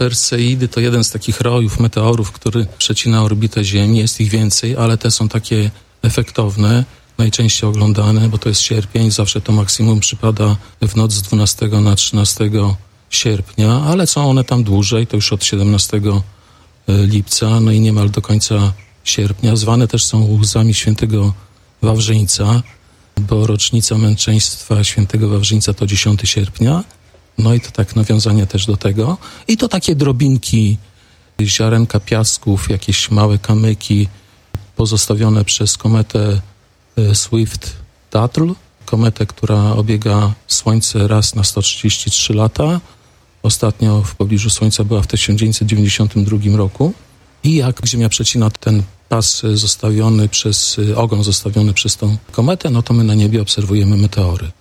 Perseidy to jeden z takich rojów meteorów, który przecina orbitę Ziemi. Jest ich więcej, ale te są takie efektowne, najczęściej oglądane, bo to jest sierpień. Zawsze to maksimum przypada w noc z 12 na 13 sierpnia, ale są one tam dłużej, to już od 17 lipca, no i niemal do końca sierpnia. Zwane też są łzami świętego Wawrzyńca, bo rocznica męczeństwa świętego Wawrzyńca to 10 sierpnia. No i to tak nawiązanie też do tego. I to takie drobinki, ziarenka piasków, jakieś małe kamyki pozostawione przez kometę Swift-Tuttle, kometę, która obiega Słońce raz na 133 lata. Ostatnio w pobliżu Słońca była w 1992 roku. I jak Ziemia przecina ten pas ogon zostawiony przez tą kometę, no to my na niebie obserwujemy meteory.